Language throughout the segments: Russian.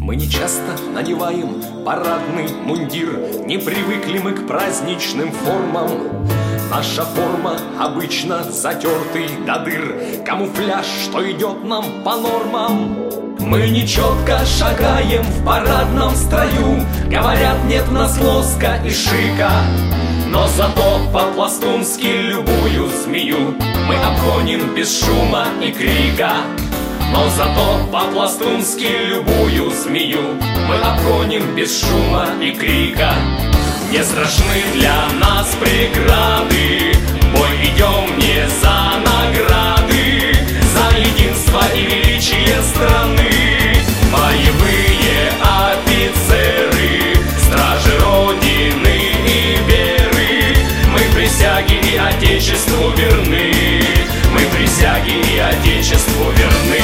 Мы не часто надеваем парадный мундир, не привыкли мы к праздничным формам. Наша форма обычно затертый до дыр, камуфляж, что идет нам по нормам. Мы нечетко шагаем в парадном строю, говорят, нет в нас лоска и шика. Но зато по-пластунски любую змею мы обгоним без шума и крика. Но зато по-пластунски любую змею мы обгоним без шума и крика. Не страшны для нас преграды, в бой идем не за награды, за единство и величие страны. Боевые офицеры, стражи Родины и веры, мы присяге и Отечеству верны, мы присяге и Отечеству верны.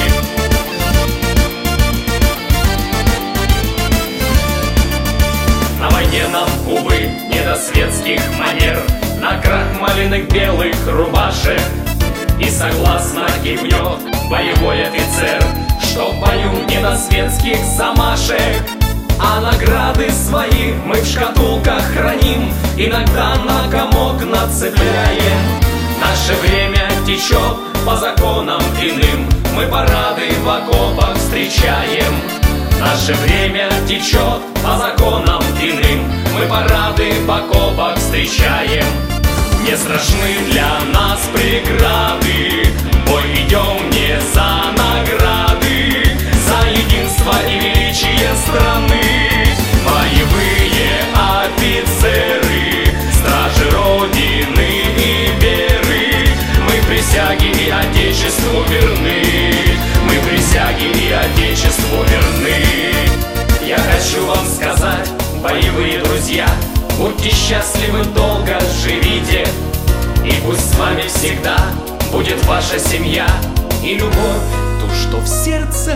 На войне нам, увы, не до светских манер, накрахмаленных белых рубашек. И согласно кивнет боевой офицер, что в бою не до светских замашек. А награды свои мы в шкатулках храним, иногда на комок нацепляем. Наше время течет по законам иным, мы парады в окопах встречаем. Наше время течет по законам иным, мы парады в окопах встречаем. Не страшны для нас преграды, в бой идем не за награды, за единство и величие страны. Боевые офицеры, стражи Родины и веры, мы присяге и Отечеству верны, мы присяге и Отечеству верны. Я хочу вам сказать, боевые друзья, будьте счастливы, долго живите, и пусть с вами всегда будет ваша семья и любовь, ту, что в сердце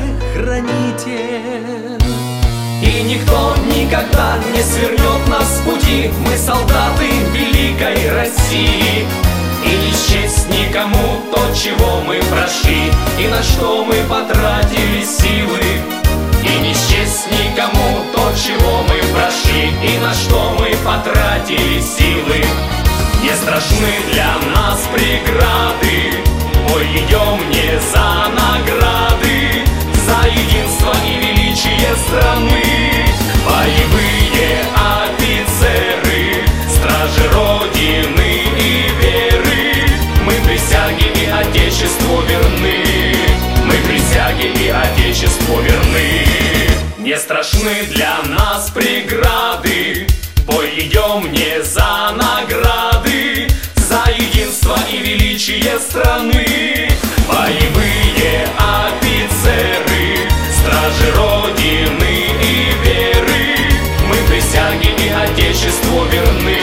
храните. И никто никогда не свернет нас с пути, мы солдаты великой России. И не счесть никому то, чего мы прошли, и на что мы потратили силы. И не счесть никому то, чего мы прошли, и на что мы потратили силы. Не страшны для нас преграды, в бой идем не за награды, за единство и величие страны. Боевые офицеры, стражи Родины и веры, мы присяге и Отечеству верны, мы присяге и Отечеству верны. Не страшны для нас преграды, в бой идем не за награды, за единство и величие страны. Боевые офицеры, стражи Родины и веры, мы присяге и Отечеству верны,